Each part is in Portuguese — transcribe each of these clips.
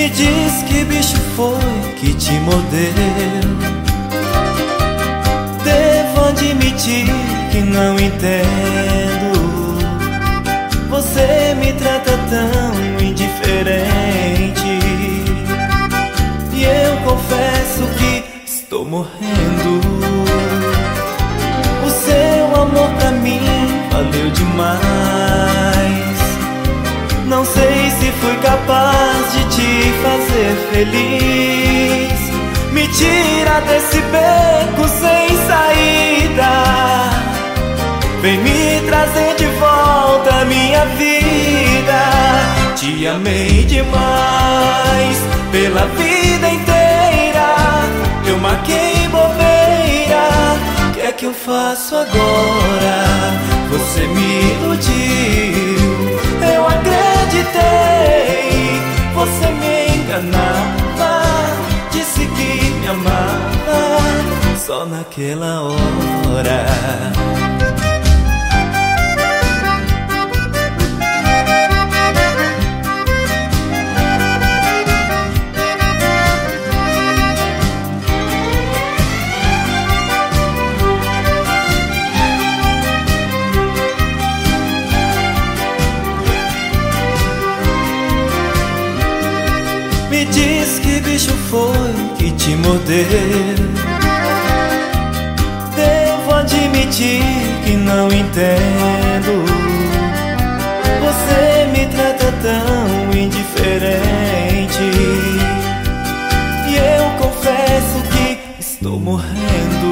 Me diz que bicho foi que te mordeu. Devo admitir que não entendo. Você me trata tão indiferente, e eu confesso que estou morrendo. O seu amor pra mim valeu demais. Não sei se fui capaz de te fazer feliz. Me tira desse beco sem saída. Vem me trazer de volta a minha vida. Te amei demais pela vida inteira. Eu marquei bobeira. O que é que eu faço agora? Você me iludiu. Eu acreditei. Você me enganava. Disse que me amava só naquela hora. Me diz que bicho foi que te mordeu. Devo admitir que não entendo. Você me trata tão indiferente, e eu confesso que estou morrendo.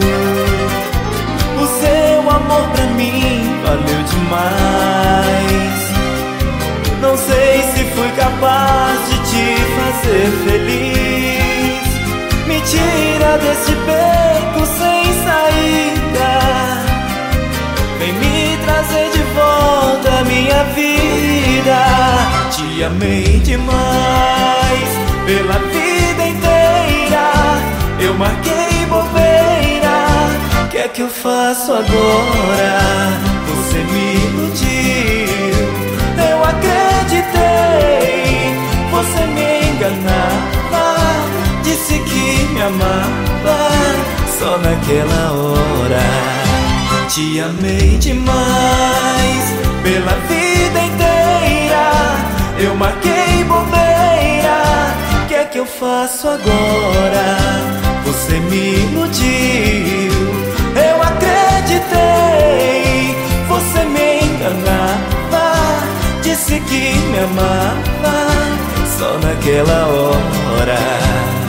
O seu amor pra mim valeu demais. Não sei se fui capaz de te fazer feliz. Me tira desse beco sem saída. Vem me trazer de volta a minha vida. Te amei demais pela vida inteira. Eu marquei bobeira. O que é que eu faço agora? Você me iludiu. Eu acreditei. Você me enganava. Disse que me amava só naquela hora. Te amei demais pela vida inteira. Eu marquei bobeira. O que é que eu faço agora? Você me iludiu. Eu acreditei. Você me enganava. Disse que me amava só naquela hora.